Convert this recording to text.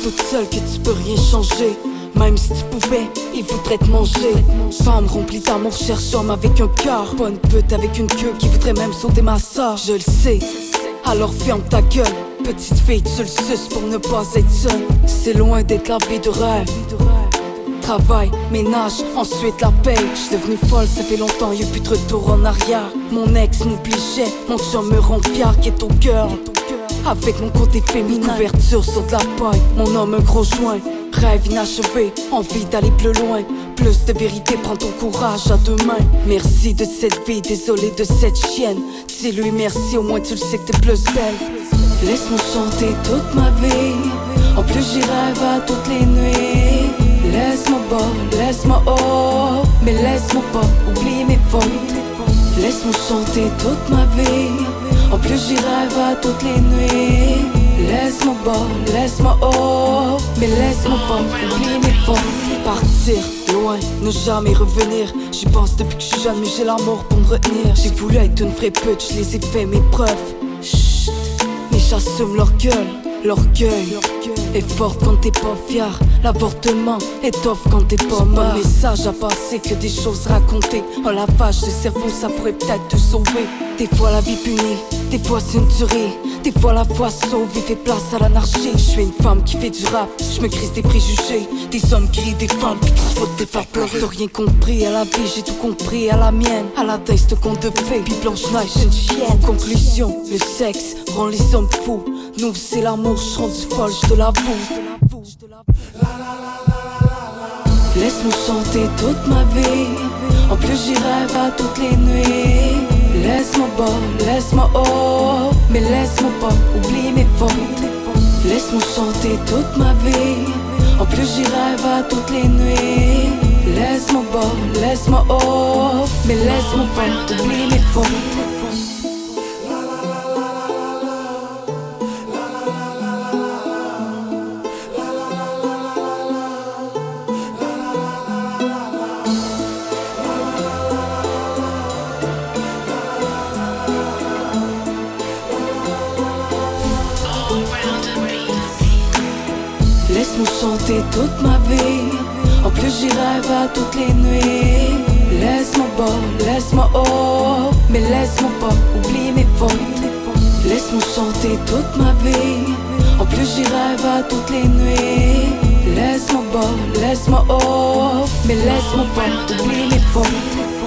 toute seule que tu peux rien changer. Même si tu pouvais, il voudrait te manger. Femme remplie d'amour, cherche homme avec un cœur. Pas une pute avec une queue qui voudrait même sauter ma soeur. Je le sais, alors ferme ta gueule. Petite fille, tu le suces pour ne pas être seule. C'est loin d'être la vie de rêve. Travail, ménage, ensuite la paye. J'suis devenue folle, ça fait longtemps, y'a plus de retour en arrière. Mon ex m'obligeait, mon chum me rend fier, qui est au cœur. Avec mon côté féminin, couverture sur de la paille. Mon homme un gros joint, rêve inachevé, envie d'aller plus loin. Plus de vérité, prends ton courage à deux mains. Merci de cette vie, désolé de cette chienne. Dis-lui merci, au moins tu le sais que t'es plus belle. Laisse-moi chanter toute ma vie, en plus j'y rêve à toutes les nuits. Laisse-moi bas, laisse-moi haut, mais laisse-moi pas oublier mes fautes. Laisse-moi chanter toute ma vie, en plus j'y rêve à toutes les nuits. Laisse-moi bas, laisse-moi haut, mais laisse-moi pas oublier mes fautes. Partir loin, ne jamais revenir. J'y pense depuis que je suis jeune, mais j'ai l'amour pour me retenir. J'ai voulu être une vraie pute, je les ai fait mes preuves. Chut, mais j'assume leur gueule. L'orgueil est fort quand t'es pas fier. L'avortement est off quand t'es pas mort. Message à passer, que des choses racontées. Un lavage de cerveau, ça pourrait peut-être te sauver. Des fois la vie punit, des fois c'est une tuerie. Des fois la foi sauve et fait place à l'anarchie. Je suis une femme qui fait du rap, je me crise des préjugés. Des hommes qui rient des femmes, puis qui faut te faire pleurer. T'as rien compris à la vie, j'ai tout compris à la mienne. À la taille, ce conte de fées, puis Blanche-Neige, une chienne. En conclusion, le sexe rend les hommes fous. Nous c'est l'amour, je rends du folle, je te l'avoue. Laisse-moi chanter toute ma vie, en plus j'y rêve à toutes les nuits. Laisse-moi bas, laisse-moi haut, mais laisse-moi pas oublier mes fautes. Laisse-moi chanter toute ma vie, en plus j'y rêve à toutes les nuits. Laisse-moi bas, laisse-moi haut, mais laisse-moi pas oublier mes fautes. Laisse-moi chanter toute ma vie, en plus j'y rêve à toutes les nuits. Laisse-moi bas, laisse-moi haut, mais laisse-moi pas oublier mes fautes. Laisse-moi chanter toute ma vie, en plus j'y rêve à toutes les nuits. Laisse-moi bas, laisse-moi haut, mais laisse-moi pas oublier mes fautes.